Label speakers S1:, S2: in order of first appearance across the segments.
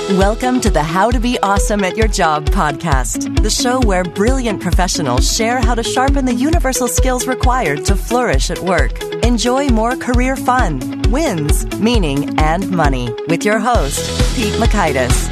S1: Welcome to the How to Be Awesome at Your Job podcast, the show where brilliant professionals share how to sharpen the universal skills required to flourish at work. Enjoy more career fun, wins, meaning, and money with your host, Pete Mockaitis.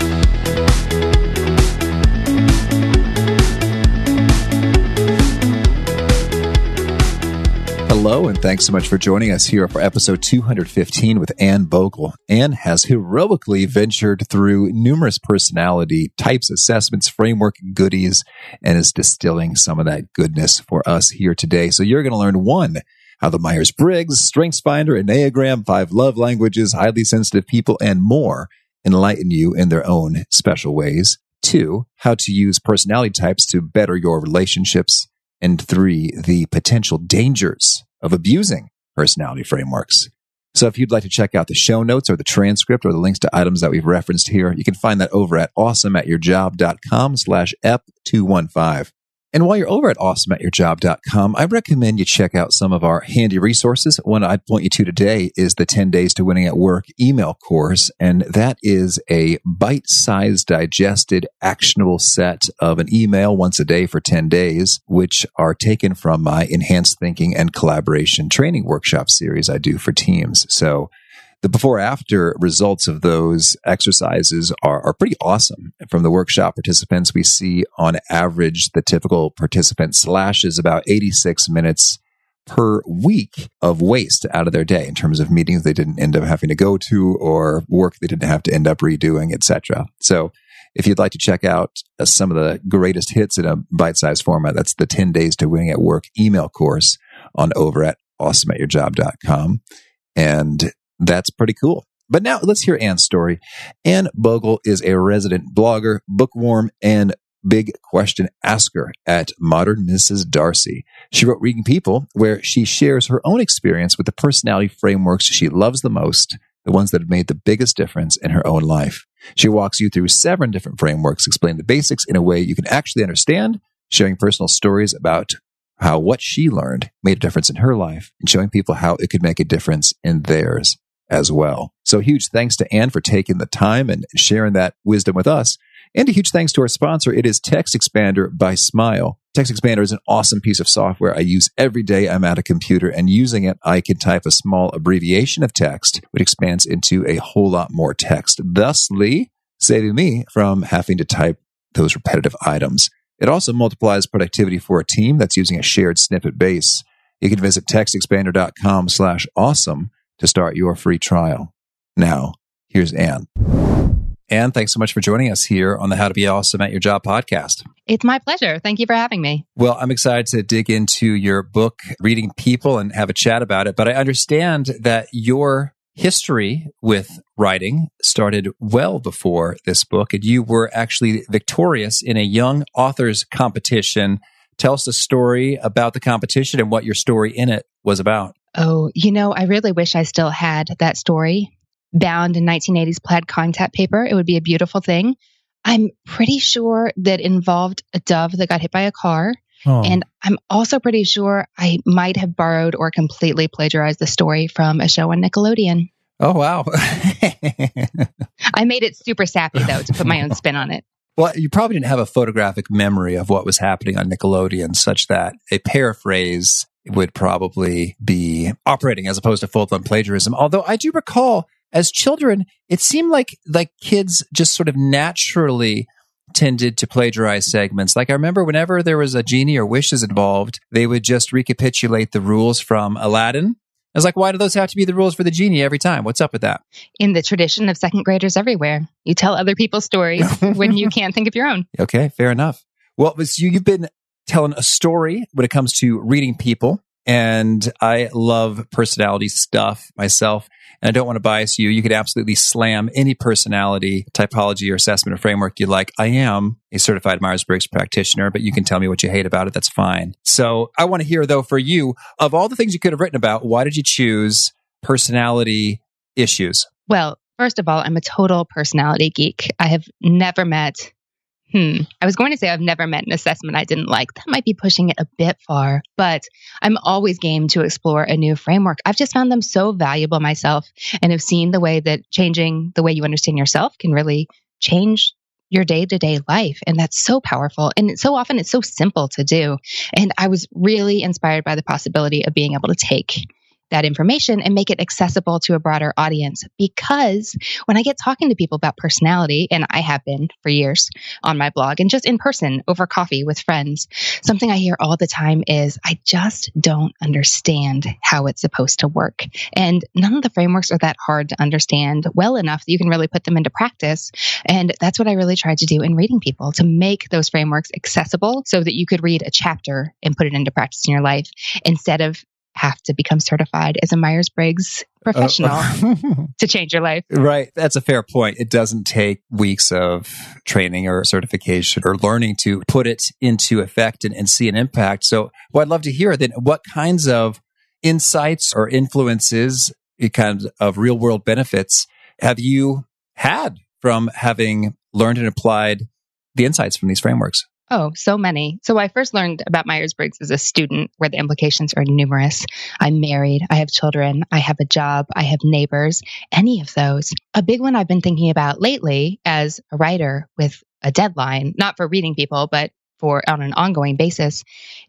S2: Hello, and thanks so much for joining us here for episode 215 with Anne Bogle. Anne has heroically ventured through numerous personality types, assessments, framework, goodies, and is distilling some of that goodness for us here today. So you're going to learn one, how the Myers-Briggs, StrengthsFinder, Enneagram, 5 love languages, highly sensitive people, and more enlighten you in their own special ways. 2, how to use personality types to better your relationships. And 3, the potential dangers of abusing personality frameworks. So if you'd like to check out the show notes or the transcript or the links to items that we've referenced here, you can find that over at awesomeatyourjob.com/ep215. And while you're over at awesomeatyourjob.com, I recommend you check out some of our handy resources. One I'd point you to today is the 10 Days to Winning at Work email course. And that is a bite-sized, digested, actionable set of an email once a day for 10 days, which are taken from my Enhanced Thinking and Collaboration training workshop series I do for teams. So the before-after results of those exercises are pretty awesome. From the workshop participants, we see on average the typical participant slashes about 86 minutes per week of waste out of their day in terms of meetings they didn't end up having to go to or work they didn't have to end up redoing, etc. So if you'd like to check out some of the greatest hits in a bite-sized format, that's the 10 Days to Winning at Work email course on over at awesomeatyourjob.com. And that's pretty cool. But now let's hear Anne's story. Anne Bogle is a resident blogger, bookworm, and big question asker at Modern Mrs. Darcy. She wrote Reading People, where she shares her own experience with the personality frameworks she loves the most, the ones that have made the biggest difference in her own life. She walks you through 7 different frameworks, explaining the basics in a way you can actually understand, sharing personal stories about how what she learned made a difference in her life, and showing people how it could make a difference in theirs as well. So huge thanks to Anne for taking the time and sharing that wisdom with us. And a huge thanks to our sponsor. It is TextExpander by Smile. TextExpander is an awesome piece of software I use every day I'm at a computer, and using it, I can type a small abbreviation of text, which expands into a whole lot more text, thusly saving me from having to type those repetitive items. It also multiplies productivity for a team that's using a shared snippet base. You can visit textexpander.com/awesome to start your free trial. Now, here's Anne. Anne, thanks so much for joining us here on the How to Be Awesome at Your Job podcast.
S3: It's my pleasure. Thank you for having me.
S2: Well, I'm excited to dig into your book, Reading People, and have a chat about it. But I understand that your history with writing started well before this book, and you were actually victorious in a young authors competition. Tell us the story about the competition and what your story in it was about.
S3: Oh, I really wish I still had that story bound in 1980s plaid contact paper. It would be a beautiful thing. I'm pretty sure that involved a dove that got hit by a car. Oh. And I'm also pretty sure I might have borrowed or completely plagiarized the story from a show on Nickelodeon.
S2: Oh, wow.
S3: I made it super sappy, though, to put my own spin on it.
S2: Well, you probably didn't have a photographic memory of what was happening on Nickelodeon, such that a paraphrase would probably be operating as opposed to full-blown plagiarism. Although I do recall, as children, it seemed like kids just sort of naturally tended to plagiarize segments. Like I remember whenever there was a genie or wishes involved, they would just recapitulate the rules from Aladdin. I was like, why do those have to be the rules for the genie every time? What's up with that?
S3: In the tradition of second graders everywhere, you tell other people's stories when you can't think of your own.
S2: Okay, fair enough. Well, you've been telling a story when it comes to reading people, and I love personality stuff myself, and I don't want to bias you. You could absolutely slam any personality typology or assessment or framework you like. I am a certified Myers-Briggs practitioner, but you can tell me what you hate about it. That's fine. So I want to hear, though, for you, of all the things you could have written about, why did you choose personality issues?
S3: Well, first of all, I'm a total personality geek. I have never met I was going to say I've never met an assessment I didn't like. That might be pushing it a bit far, but I'm always game to explore a new framework. I've just found them so valuable myself, and have seen the way that changing the way you understand yourself can really change your day-to-day life. And that's so powerful. And so often it's so simple to do. And I was really inspired by the possibility of being able to take that information and make it accessible to a broader audience. Because when I get talking to people about personality, and I have been for years on my blog and just in person over coffee with friends, something I hear all the time is, I just don't understand how it's supposed to work. And none of the frameworks are that hard to understand well enough that you can really put them into practice. And that's what I really tried to do in reading people, to make those frameworks accessible so that you could read a chapter and put it into practice in your life instead of have to become certified as a Myers-Briggs professional to change your life.
S2: Right. That's a fair point. It doesn't take weeks of training or certification or learning to put it into effect and see an impact. So what I'd love to hear then, what kinds of insights or influences, kind of real world benefits have you had from having learned and applied the insights from these frameworks?
S3: Oh, so many. So I first learned about Myers-Briggs as a student, where the implications are numerous. I'm married. I have children. I have a job. I have neighbors. Any of those. A big one I've been thinking about lately as a writer with a deadline, not for reading people, but for on an ongoing basis,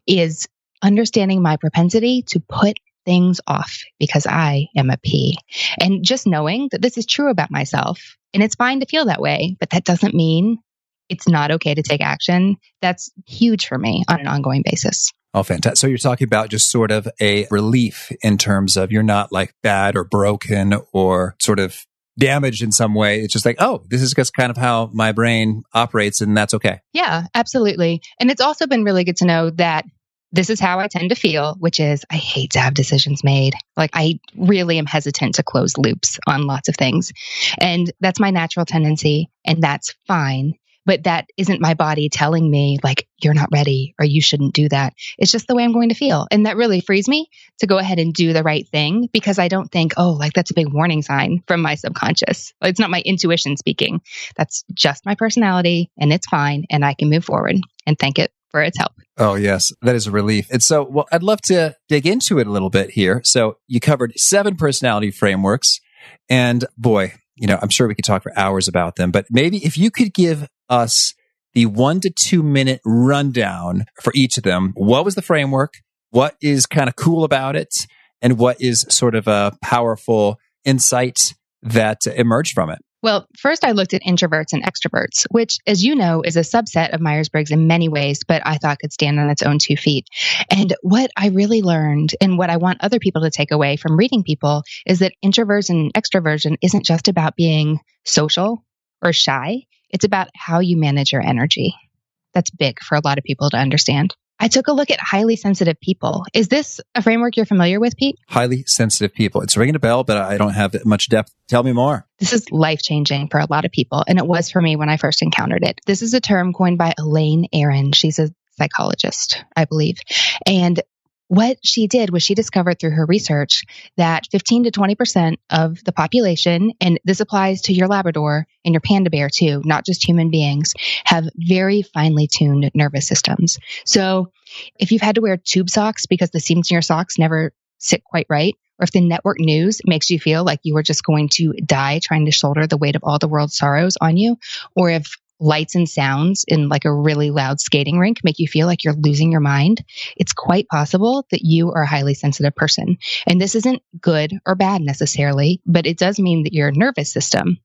S3: is understanding my propensity to put things off because I am a P. And just knowing that this is true about myself, and it's fine to feel that way, but that doesn't mean it's not okay to take action. That's huge for me on an ongoing basis.
S2: Oh, fantastic. So you're talking about just sort of a relief in terms of you're not like bad or broken or sort of damaged in some way. It's just like, oh, this is just kind of how my brain operates, and that's okay.
S3: Yeah, absolutely. And it's also been really good to know that this is how I tend to feel, which is I hate to have decisions made. Like I really am hesitant to close loops on lots of things. And that's my natural tendency, and that's fine. But that isn't my body telling me like, you're not ready or you shouldn't do that. It's just the way I'm going to feel. And that really frees me to go ahead and do the right thing, because I don't think, oh, like that's a big warning sign from my subconscious. It's not my intuition speaking. That's just my personality, and it's fine. And I can move forward and thank it for its help.
S2: Oh, yes. That is a relief. And so, well, I'd love to dig into it a little bit here. So you covered 7 personality frameworks, and boy, I'm sure we could talk for hours about them, but maybe if you could give us the 1 to 2 minute rundown for each of them. What was the framework? What is kind of cool about it? And what is sort of a powerful insight that emerged from it?
S3: Well, first I looked at introverts and extroverts, which, as you know, is a subset of Myers-Briggs in many ways, but I thought could stand on its own 2 feet. And what I really learned, and what I want other people to take away from reading people, is that introversion and extroversion isn't just about being social or shy. It's about how you manage your energy. That's big for a lot of people to understand. I took a look at highly sensitive people. Is this a framework you're familiar with, Pete?
S2: Highly sensitive people. It's ringing a bell, but I don't have much depth. Tell me more.
S3: This is life-changing for a lot of people, and it was for me when I first encountered it. This is a term coined by Elaine Aron. She's a psychologist, I believe. And what she did was she discovered through her research that 15 to 20% of the population, and this applies to your Labrador and your panda bear too, not just human beings, have very finely tuned nervous systems. So if you've had to wear tube socks because the seams in your socks never sit quite right, or if the network news makes you feel like you are just going to die trying to shoulder the weight of all the world's sorrows on you, or if lights and sounds in like a really loud skating rink make you feel like you're losing your mind, it's quite possible that you are a highly sensitive person. And this isn't good or bad necessarily, but it does mean that your nervous system,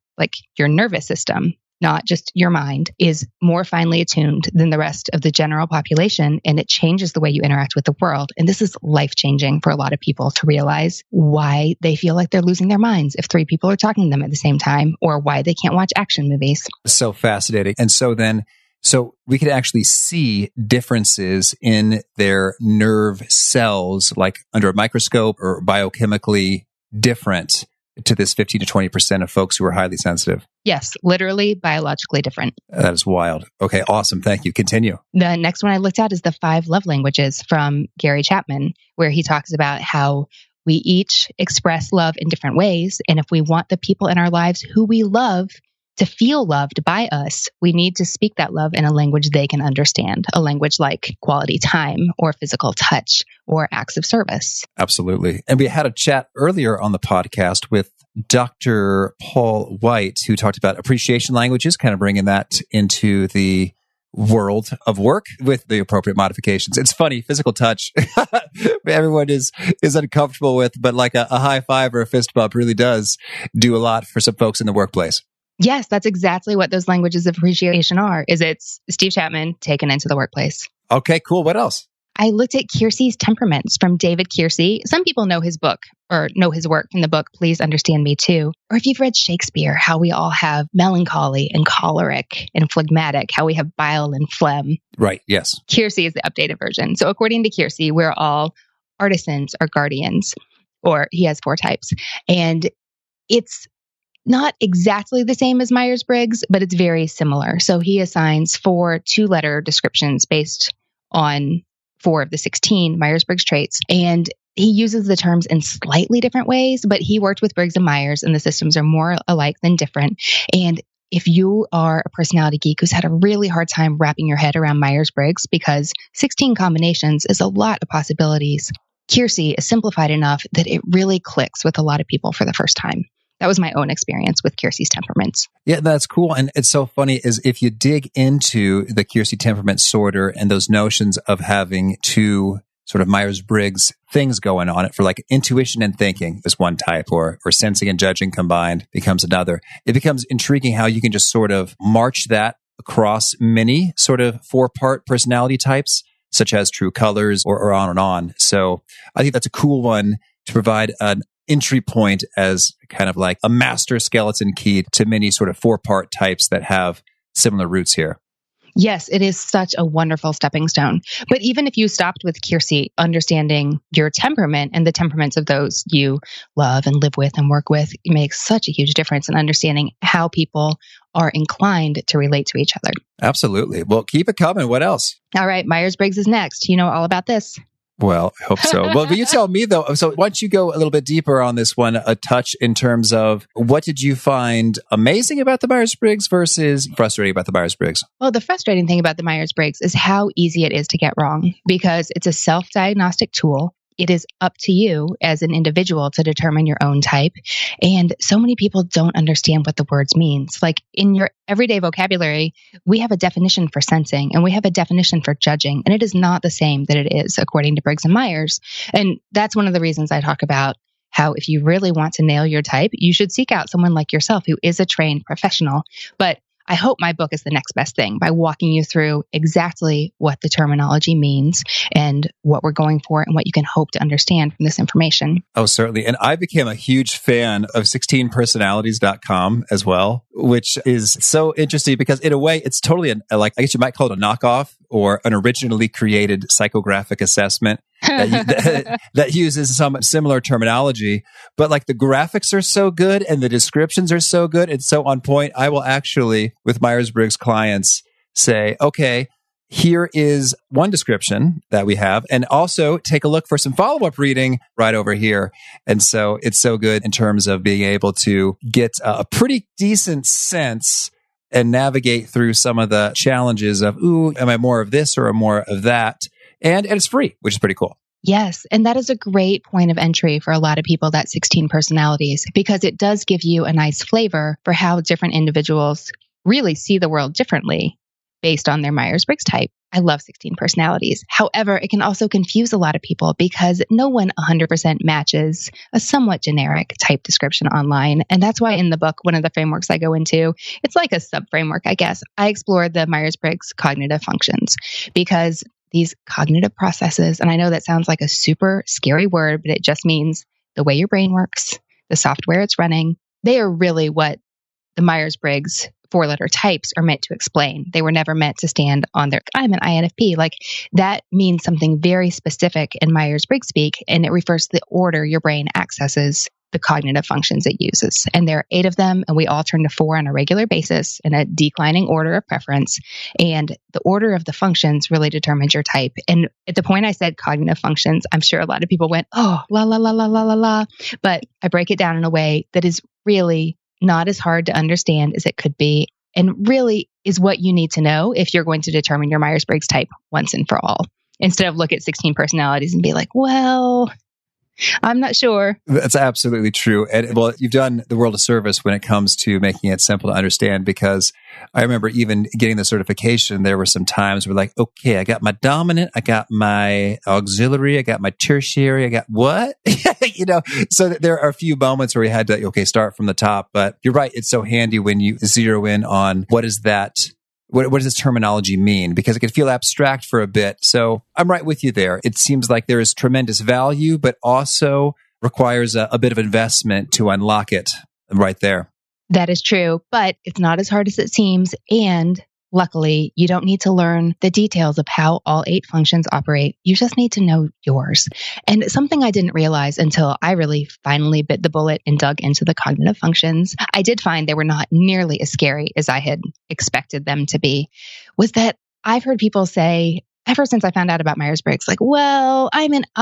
S3: not just your mind, is more finely attuned than the rest of the general population, and it changes the way you interact with the world. And this is life-changing for a lot of people to realize why they feel like they're losing their minds if 3 people are talking to them at the same time, or why they can't watch action movies.
S2: So fascinating. And so we could actually see differences in their nerve cells, like under a microscope, or biochemically different to this 15 to 20% of folks who are highly sensitive.
S3: Yes, literally biologically different.
S2: That is wild. Okay, awesome. Thank you. Continue.
S3: The next one I looked at is the 5 love languages from Gary Chapman, where he talks about how we each express love in different ways. And if we want the people in our lives who we love to feel loved by us, we need to speak that love in a language they can understand, a language like quality time or physical touch or acts of service.
S2: Absolutely. And we had a chat earlier on the podcast with Dr. Paul White, who talked about appreciation languages, kind of bringing that into the world of work with the appropriate modifications. It's funny, physical touch, everyone is uncomfortable with, but like a high five or a fist bump really does do a lot for some folks in the workplace.
S3: Yes, that's exactly what those languages of appreciation are, is it's Steve Chapman taken into the workplace.
S2: Okay, cool. What else?
S3: I looked at Keirsey's Temperaments from David Keirsey. Some people know his book or know his work from the book, Please Understand Me Too. Or if you've read Shakespeare, how we all have melancholy and choleric and phlegmatic, how we have bile and phlegm.
S2: Right, yes.
S3: Keirsey is the updated version. So according to Keirsey, we're all artisans or guardians, or he has 4 types. And it's not exactly the same as Myers-Briggs, but it's very similar. So he assigns 4 2-letter descriptions based on 4 of the 16 Myers-Briggs traits. And he uses the terms in slightly different ways, but he worked with Briggs and Myers, and the systems are more alike than different. And if you are a personality geek who's had a really hard time wrapping your head around Myers-Briggs, because 16 combinations is a lot of possibilities, Keirsey is simplified enough that it really clicks with a lot of people for the first time. That was my own experience with Keirsey's Temperaments.
S2: Yeah, that's cool. And it's so funny is if you dig into the Keirsey temperament sorter and those notions of having 2 sort of Myers-Briggs things going on it for like intuition and thinking is one type, or sensing and judging combined becomes another. It becomes intriguing how you can just sort of march that across many sort of 4-part personality types, such as true colors or on and on. So I think that's a cool one to provide an entry point as kind of like a master skeleton key to many sort of 4-part types that have similar roots here.
S3: Yes, it is such a wonderful stepping stone. But even if you stopped with Keirsey, understanding your temperament and the temperaments of those you love and live with and work with makes such a huge difference in understanding how people are inclined to relate to each other.
S2: Absolutely. Well, keep it coming. What else?
S3: All right, Myers-Briggs is next. You know all about this.
S2: Well, I hope so. Well, but you tell me though. So why don't you go a little bit deeper on this one, a touch in terms of what did you find amazing about the Myers-Briggs versus frustrating about the Myers-Briggs?
S3: Well, the frustrating thing about the Myers-Briggs is how easy it is to get wrong because it's a self-diagnostic tool. It is up to you as an individual to determine your own type. And so many people don't understand what the words means. Like in your everyday vocabulary, we have a definition for sensing and we have a definition for judging. And it is not the same that it is according to Briggs and Myers. And that's one of the reasons I talk about how if you really want to nail your type, you should seek out someone like yourself who is a trained professional. But I hope my book is the next best thing by walking you through exactly what the terminology means and what we're going for and what you can hope to understand from this information.
S2: Oh, certainly. And I became a huge fan of 16personalities.com as well, which is so interesting because in a way, it's totally like, I guess you might call it a knockoff or an originally created psychographic assessment that uses some similar terminology, but like the graphics are so good and the descriptions are so good and so on point. I will actually, with Myers-Briggs clients, say, okay, here is one description that we have, and also take a look for some follow-up reading right over here. And so it's so good in terms of being able to get a pretty decent sense and navigate through some of the challenges of, ooh, am I more of this or more of that? And it's free, which is pretty cool.
S3: Yes. And that is a great point of entry for a lot of people, that 16 personalities, because it does give you a nice flavor for how different individuals really see the world differently based on their Myers-Briggs type. I love 16 personalities. However, it can also confuse a lot of people because no one 100% matches a somewhat generic type description online. And that's why in the book, one of the frameworks I go into, it's like a sub-framework, I guess. I explore the Myers-Briggs cognitive functions because these cognitive processes, and I know that sounds like a super scary word, but it just means the way your brain works, the software it's running, they are really what the Myers-Briggs 4-letter types are meant to explain. They were never meant to stand on their, I'm an INFP. Like that means something very specific in Myers-Briggs speak, and it refers to the order your brain accesses the cognitive functions it uses. And there are 8 of them, and we all turn to 4 on a regular basis in a declining order of preference. And the order of the functions really determines your type. And at the point I said cognitive functions, I'm sure a lot of people went, oh, la, la, la, la, la, la, la. But I break it down in a way that is really not as hard to understand as it could be, and really is what you need to know if you're going to determine your Myers-Briggs type once and for all, instead of look at 16 personalities and be like, well, I'm not sure.
S2: That's absolutely true. And well, you've done the world a service when it comes to making it simple to understand, because I remember even getting the certification, there were some times where like, okay, I got my dominant, I got my auxiliary, I got my tertiary, I got what? So there are a few moments where we had to, okay, start from the top. But you're right. It's so handy when you zero in on what is that. What does this terminology mean? Because it can feel abstract for a bit. So I'm right with you there. It seems like there is tremendous value, but also requires a bit of investment to unlock it right there.
S3: That is true, but it's not as hard as it seems. And luckily, you don't need to learn the details of how all 8 functions operate. You just need to know yours. And something I didn't realize until I really finally bit the bullet and dug into the cognitive functions, I did find they were not nearly as scary as I had expected them to be, was that I've heard people say, ever since I found out about Myers-Briggs, like, well, I'm an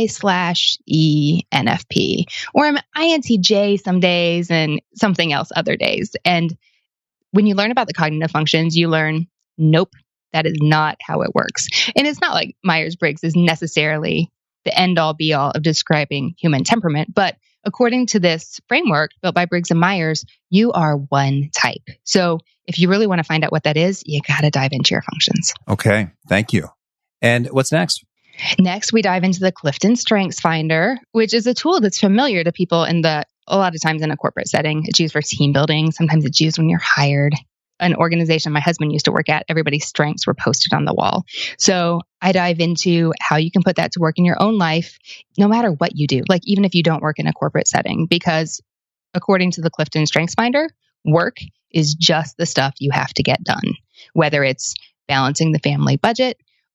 S3: I/E NFP, or I'm an INTJ some days and something else other days. And when you learn about the cognitive functions, you learn, nope, that is not how it works. And it's not like Myers-Briggs is necessarily the end-all be-all of describing human temperament, but according to this framework built by Briggs and Myers, you are one type. So if you really want to find out what that is, you got to dive into your functions.
S2: Okay, thank you. And what's next?
S3: Next, we dive into the Clifton Strengths Finder, which is a tool that's familiar to people a lot of times in a corporate setting. It's used for team building. Sometimes it's used when you're hired. An organization my husband used to work at, everybody's strengths were posted on the wall. So I dive into how you can put that to work in your own life, no matter what you do, like even if you don't work in a corporate setting, because according to the Clifton Strengths Finder, work is just the stuff you have to get done, whether it's balancing the family budget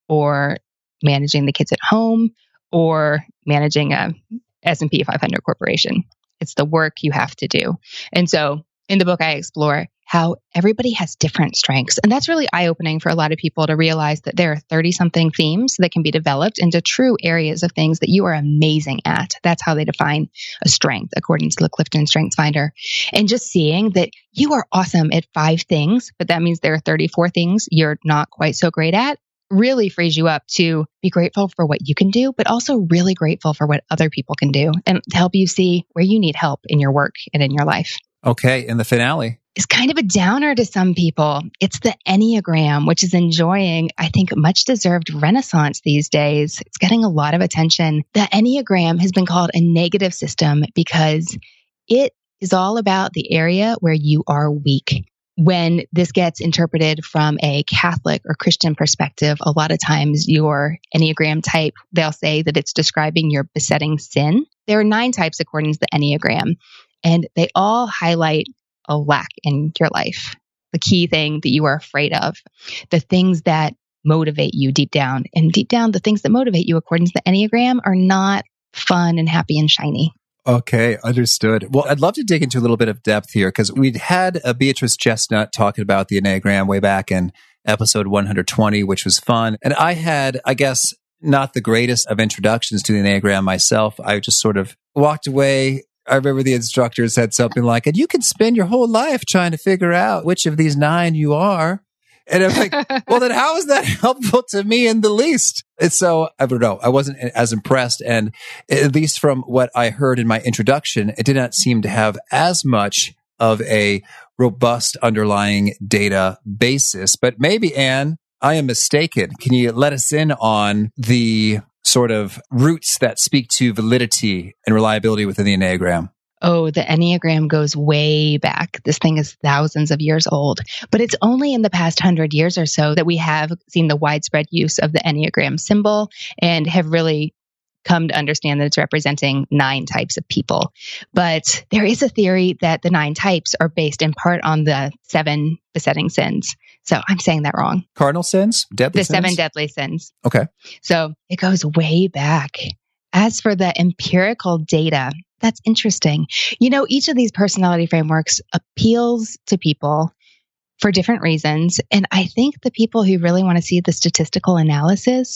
S3: or managing the kids at home or managing a S&P 500 corporation. It's the work you have to do. And so in the book, I explore how everybody has different strengths. And that's really eye-opening for a lot of people to realize that there are 30-something themes that can be developed into true areas of things that you are amazing at. That's how they define a strength, according to the Clifton Strengths Finder. And just seeing that you are awesome at 5 things, but that means there are 34 things you're not quite so great at, really frees you up to be grateful for what you can do, but also really grateful for what other people can do and to help you see where you need help in your work and in your life.
S2: Okay, and the finale
S3: is kind of a downer to some people. It's the Enneagram, which is enjoying, I think, much deserved renaissance these days. It's getting a lot of attention. The Enneagram has been called a negative system because it is all about the area where you are weak. When this gets interpreted from a Catholic or Christian perspective, a lot of times your Enneagram type, they'll say that it's describing your besetting sin. There are 9 types according to the Enneagram, and they all highlight a lack in your life, the key thing that you are afraid of, the things that motivate you deep down. And deep down, the things that motivate you according to the Enneagram are not fun and happy and shiny.
S2: Okay, understood. Well, I'd love to dig into a little bit of depth here because we'd had Beatrice Chestnut talking about the Enneagram way back in episode 120, which was fun. And I had, I guess, not the greatest of introductions to the Enneagram myself. I just sort of walked away. I remember the instructor said something like, and you can spend your whole life trying to figure out which of these 9 you are. And I'm like, well, then how is that helpful to me in the least? And so, I don't know, I wasn't as impressed. And at least from what I heard in my introduction, it did not seem to have as much of a robust underlying data basis. But maybe, Anne, I am mistaken. Can you let us in on the sort of roots that speak to validity and reliability within the Enneagram?
S3: Oh, the Enneagram goes way back. This thing is thousands of years old, but it's only in the past 100 years or so that we have seen the widespread use of the Enneagram symbol and have really come to understand that it's representing 9 types of people. But there is a theory that the 9 types are based in part on the 7 besetting sins. So I'm saying that wrong.
S2: Cardinal sins? Deadly sins?
S3: 7 deadly sins.
S2: Okay.
S3: So it goes way back. As for the empirical data, that's interesting. You know, each of these personality frameworks appeals to people for different reasons. And I think the people who really want to see the statistical analysis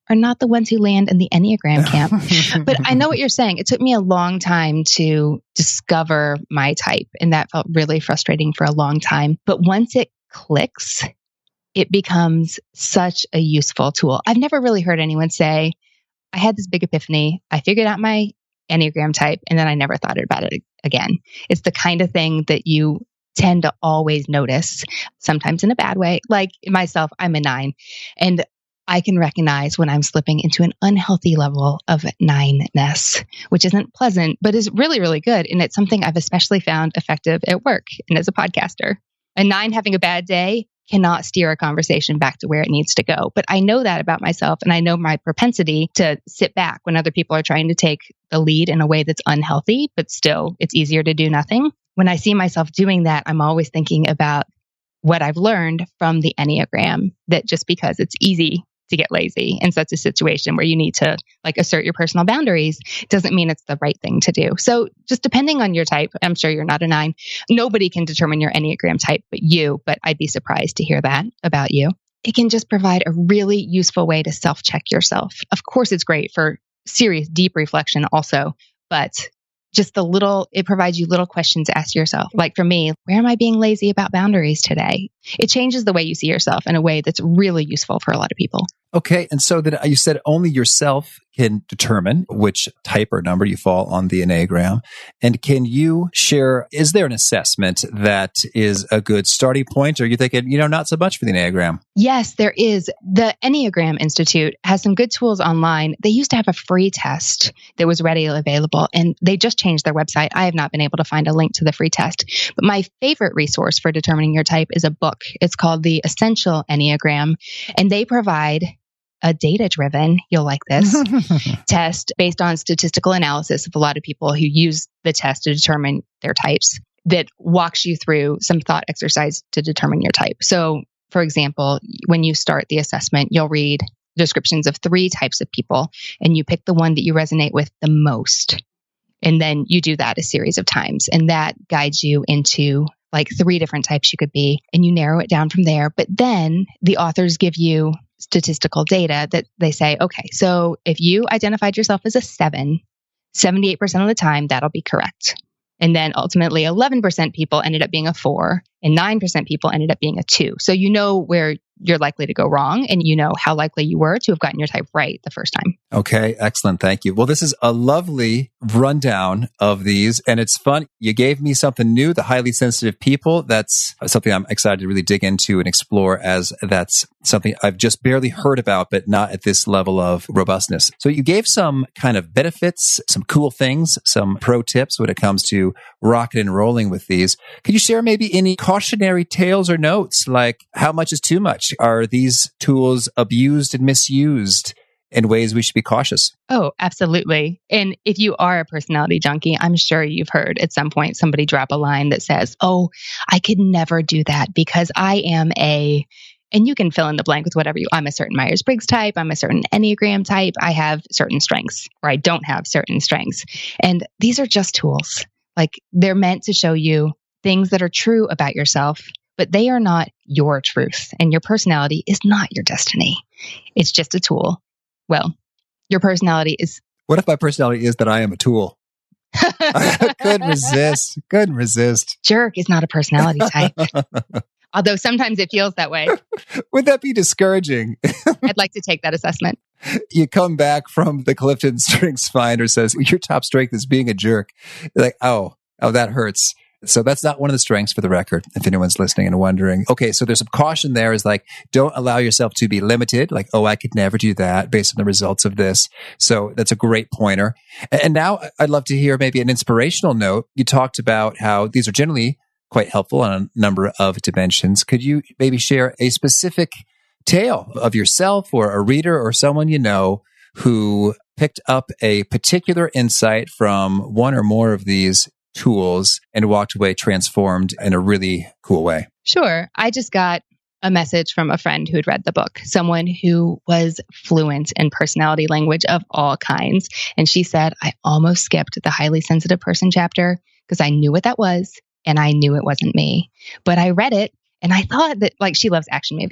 S3: are not the ones who land in the Enneagram camp. But I know what you're saying. It took me a long time to discover my type, and that felt really frustrating for a long time. But once it clicks, it becomes such a useful tool. I've never really heard anyone say, I had this big epiphany. I figured out my Enneagram type, and then I never thought about it again. It's the kind of thing that you tend to always notice, sometimes in a bad way. Like myself, I'm a 9, and I can recognize when I'm slipping into an unhealthy level of 9-ness, which isn't pleasant, but is really, really good. And it's something I've especially found effective at work and as a podcaster. A 9 having a bad day cannot steer a conversation back to where it needs to go. But I know that about myself, and I know my propensity to sit back when other people are trying to take the lead in a way that's unhealthy, but still it's easier to do nothing. When I see myself doing that, I'm always thinking about what I've learned from the Enneagram, that just because it's easy to get lazy in such a situation where you need to assert your personal boundaries doesn't mean it's the right thing to do. So just depending on your type, I'm sure you're not a 9. Nobody can determine your Enneagram type but I'd be surprised to hear that about you. It can just provide a really useful way to self-check yourself. Of course, it's great for serious, deep reflection also, but just it provides you little questions to ask yourself. Like for me, where am I being lazy about boundaries today? It changes the way you see yourself in a way that's really useful for a lot of people.
S2: Okay. And so that you said only yourself can determine which type or number you fall on the Enneagram. And can you share, is there an assessment that is a good starting point? Or are you thinking, not so much for the Enneagram?
S3: Yes, there is. The Enneagram Institute has some good tools online. They used to have a free test that was readily available, and they just changed their website. I have not been able to find a link to the free test. But my favorite resource for determining your type is a book. It's called The Essential Enneagram, and they provide a data-driven, you'll like this, test based on statistical analysis of a lot of people who use the test to determine their types that walks you through some thought exercise to determine your type. So, for example, when you start the assessment, you'll read descriptions of 3 types of people, and you pick the one that you resonate with the most. And then you do that a series of times, and that guides you into 3 different types you could be, and you narrow it down from there. But then the authors give you statistical data that they say, okay, so if you identified yourself as a 7, 78% of the time, that'll be correct. And then ultimately 11% people ended up being a 4 and 9% people ended up being a 2. So you know where you're likely to go wrong, and you know how likely you were to have gotten your type right the first time.
S2: Okay, excellent. Thank you. Well, this is a lovely rundown of these, and it's fun. You gave me something new, the highly sensitive people. That's something I'm excited to really dig into and explore, as that's something I've just barely heard about, but not at this level of robustness. So you gave some kind of benefits, some cool things, some pro tips when it comes to rocking and rolling with these. Could you share maybe any cautionary tales or notes, like how much is too much? Are these tools abused and misused in ways we should be cautious?
S3: Oh, absolutely. And if you are a personality junkie, I'm sure you've heard at some point somebody drop a line that says, oh, I could never do that because I am and you can fill in the blank with whatever I'm a certain Myers-Briggs type, I'm a certain Enneagram type, I have certain strengths, or I don't have certain strengths. And these are just tools. They're meant to show you things that are true about yourself, but they are not your truth. And your personality is not your destiny. It's just a tool. Well, your personality is...
S2: What if my personality is that I am a tool? Couldn't resist.
S3: Jerk is not a personality type. Although sometimes it feels that way.
S2: Would that be discouraging?
S3: I'd like to take that assessment.
S2: You come back from the Clifton Strengths Finder says, your top strength is being a jerk. You're like, oh, that hurts. So that's not one of the strengths, for the record, if anyone's listening and wondering. Okay, so there's some caution there, is don't allow yourself to be limited. Oh, I could never do that based on the results of this. So that's a great pointer. And now I'd love to hear maybe an inspirational note. You talked about how these are generally quite helpful on a number of dimensions. Could you maybe share a specific tale of yourself or a reader or someone you know who picked up a particular insight from one or more of these tools and walked away transformed in a really cool way?
S3: Sure. I just got a message from a friend who had read the book, someone who was fluent in personality language of all kinds. And she said, I almost skipped the highly sensitive person chapter because I knew what that was and I knew it wasn't me. But I read it and I thought that, she loves action movies.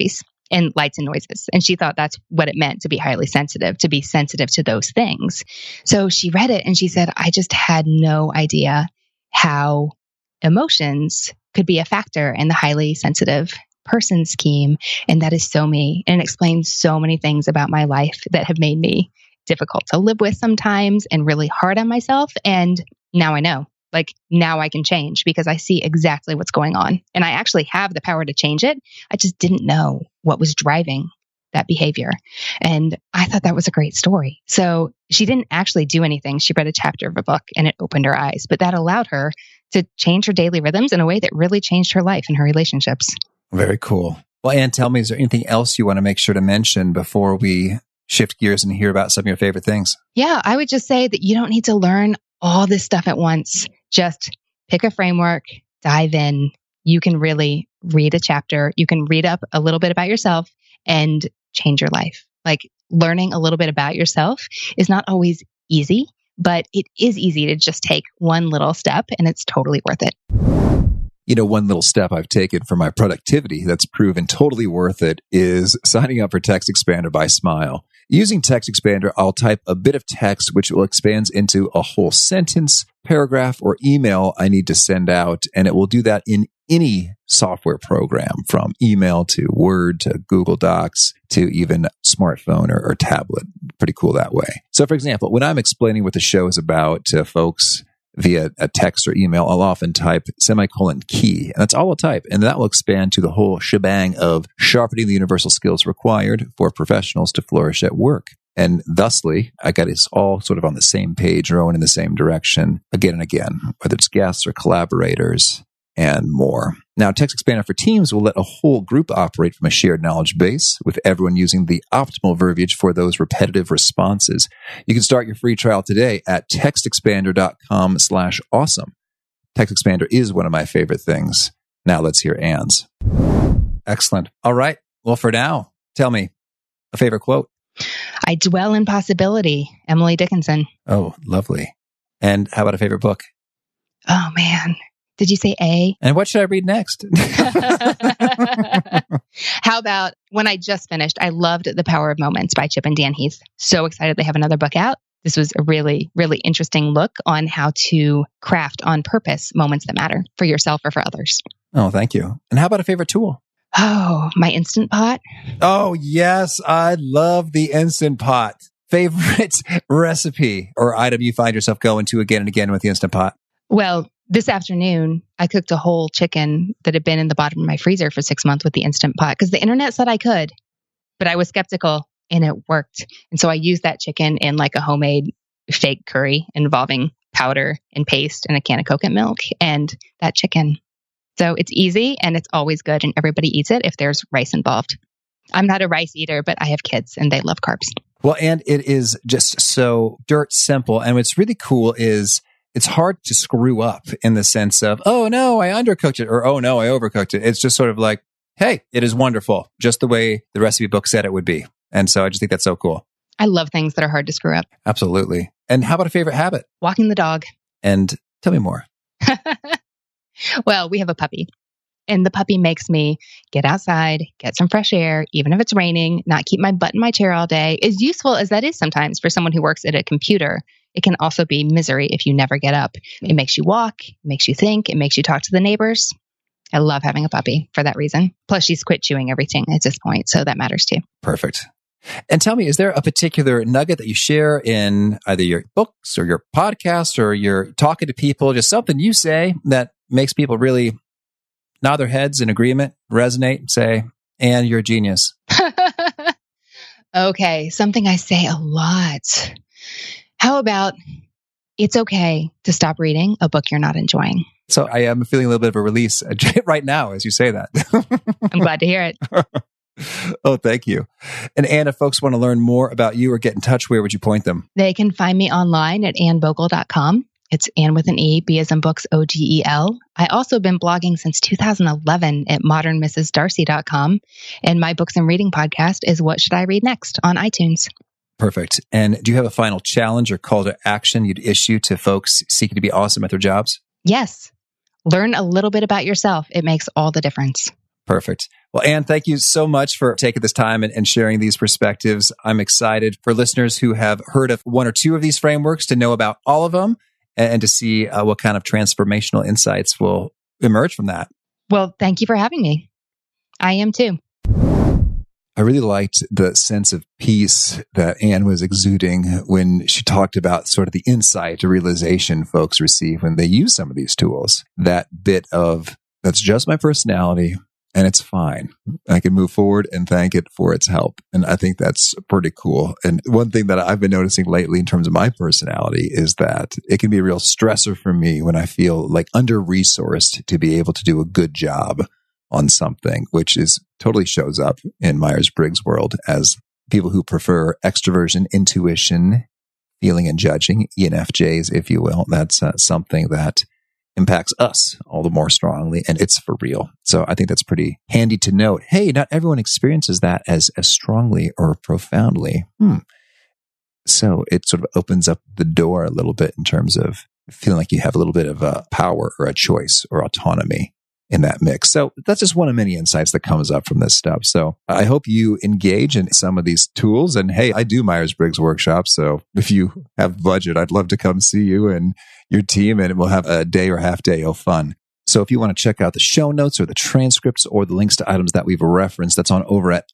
S3: and lights and noises. And she thought that's what it meant to be highly sensitive, to be sensitive to those things. So she read it and she said, I just had no idea how emotions could be a factor in the highly sensitive person scheme. And that is so me. And it explains so many things about my life that have made me difficult to live with sometimes and really hard on myself. And now I know. Like now I can change because I see exactly what's going on. And I actually have the power to change it. I just didn't know what was driving that behavior. And I thought that was a great story. So she didn't actually do anything. She read a chapter of a book and it opened her eyes, but that allowed her to change her daily rhythms in a way that really changed her life and her relationships.
S2: Very cool. Well, Anne, tell me, is there anything else you want to make sure to mention before we shift gears and hear about some of your favorite things?
S3: Yeah, I would just say that you don't need to learn all this stuff at once. Just pick a framework, dive in. You can really read a chapter. You can read up a little bit about yourself and change your life. Like learning a little bit about yourself is not always easy, but it is easy to just take one little step and it's totally worth it.
S2: You know, one little step I've taken for my productivity that's proven totally worth it is signing up for Text Expander by Smile. Using Text Expander, I'll type a bit of text which will expand into a whole sentence, paragraph, or email I need to send out, and it will do that in any software program, from email to Word to Google Docs to even smartphone or tablet. Pretty cool that way. So, for example, when I'm explaining what the show is about to folks via a text or email, I'll often type ;key, and that's all I'll type. And that will expand to the whole shebang of sharpening the universal skills required for professionals to flourish at work. And thusly, I got us all sort of on the same page, rowing in the same direction again and again, whether it's guests or collaborators and more. Now, Text Expander for Teams will let a whole group operate from a shared knowledge base, with everyone using the optimal verbiage for those repetitive responses. You can start your free trial today at textexpander.com/awesome. Text Expander is one of my favorite things. Now let's hear Anne's. Excellent. All right. Well, for now, tell me a favorite quote.
S3: I dwell in possibility, Emily Dickinson.
S2: Oh, lovely. And how about a favorite book?
S3: Oh, man. Did you say A?
S2: And what should I read next?
S3: How about one I just finished? I loved The Power of Moments by Chip and Dan Heath. So excited they have another book out. This was a really, really interesting look on how to craft on purpose moments that matter for yourself or for others.
S2: Oh, thank you. And how about a favorite tool?
S3: Oh, my Instant Pot.
S2: Oh, yes. I love the Instant Pot. Favorite recipe or item you find yourself going to again and again with the Instant Pot?
S3: Well, this afternoon, I cooked a whole chicken that had been in the bottom of my freezer for 6 months with the Instant Pot because the internet said I could, but I was skeptical and it worked. And so I used that chicken in like a homemade fake curry involving powder and paste and a can of coconut milk and that chicken. So it's easy and it's always good and everybody eats it if there's rice involved. I'm not a rice eater, but I have kids and they love carbs.
S2: Well, and it is just so dirt simple. And what's really cool is it's hard to screw up in the sense of, oh no, I undercooked it, or oh no, I overcooked it. It's just sort of like, hey, it is wonderful, just the way the recipe book said it would be. And so I just think that's so cool.
S3: I love things that are hard to screw up.
S2: Absolutely. And how about a favorite habit?
S3: Walking the dog.
S2: And tell me more.
S3: Well, we have a puppy. And the puppy makes me get outside, get some fresh air, even if it's raining, not keep my butt in my chair all day. As useful as that is sometimes for someone who works at a computer, it can also be misery if you never get up. It makes you walk, it makes you think, it makes you talk to the neighbors. I love having a puppy for that reason. Plus, she's quit chewing everything at this point, so that matters too.
S2: Perfect. And tell me, is there a particular nugget that you share in either your books or your podcasts or you're talking to people, just something you say that makes people really nod their heads in agreement, resonate, and say, Anne, you're a genius?
S3: Okay, something I say a lot. How about, it's okay to stop reading a book you're not enjoying?
S2: So I am feeling a little bit of a release right now as you say that.
S3: I'm glad to hear it.
S2: Oh, thank you. And Anne, if folks want to learn more about you or get in touch, where would you point them?
S3: They can find me online at annebogle.com. It's Anne with an E, B as in books, OGEL. I also been blogging since 2011 at modernmrsdarcy.com. And my books and reading podcast is What Should I Read Next on iTunes.
S2: Perfect. And do you have a final challenge or call to action you'd issue to folks seeking to be awesome at their jobs?
S3: Yes. Learn a little bit about yourself. It makes all the difference.
S2: Perfect. Well, Anne, thank you so much for taking this time and sharing these perspectives. I'm excited for listeners who have heard of one or two of these frameworks to know about all of them and to see what kind of transformational insights will emerge from that.
S3: Well, thank you for having me. I am too.
S2: I really liked the sense of peace that Anne was exuding when she talked about sort of the insight or realization folks receive when they use some of these tools. That bit of, that's just my personality and it's fine. I can move forward and thank it for its help. And I think that's pretty cool. And one thing that I've been noticing lately in terms of my personality is that it can be a real stressor for me when I feel like under-resourced to be able to do a good job on something, which is totally shows up in Myers-Briggs world as people who prefer extroversion, intuition, feeling and judging, ENFJs, if you will. That's something that impacts us all the more strongly, and it's for real. So I think that's pretty handy to note. Hey, not everyone experiences that as strongly or profoundly. So it sort of opens up the door a little bit in terms of feeling like you have a little bit of a power or a choice or autonomy in that mix. So that's just one of many insights that comes up from this stuff. So I hope you engage in some of these tools. And hey, I do Myers-Briggs workshops. So if you have budget, I'd love to come see you and your team, and we'll have a day or half day of fun. So if you want to check out the show notes or the transcripts or the links to items that we've referenced, that's on over at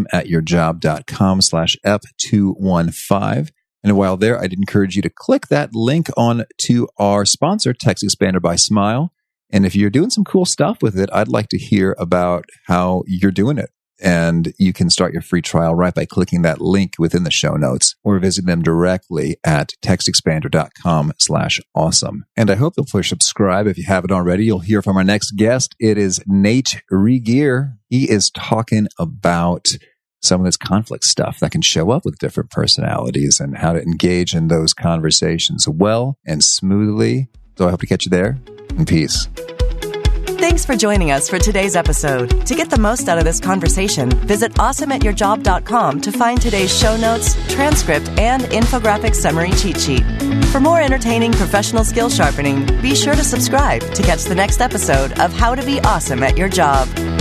S2: awesomeatyourjob.com/ep215. And while there, I'd encourage you to click that link on to our sponsor, Text Expander by Smile. And if you're doing some cool stuff with it, I'd like to hear about how you're doing it. And you can start your free trial right by clicking that link within the show notes or visit them directly at textexpander.com/awesome. And I hope you'll push subscribe if you haven't already. You'll hear from our next guest. It is Nate Regier. He is talking about some of this conflict stuff that can show up with different personalities and how to engage in those conversations well and smoothly. So I hope to catch you there. And peace.
S1: Thanks for joining us for today's episode. To get the most out of this conversation, visit awesomeatyourjob.com to find today's show notes, transcript, and infographic summary cheat sheet. For more entertaining professional skill sharpening, be sure to subscribe to catch the next episode of How to Be Awesome at Your Job.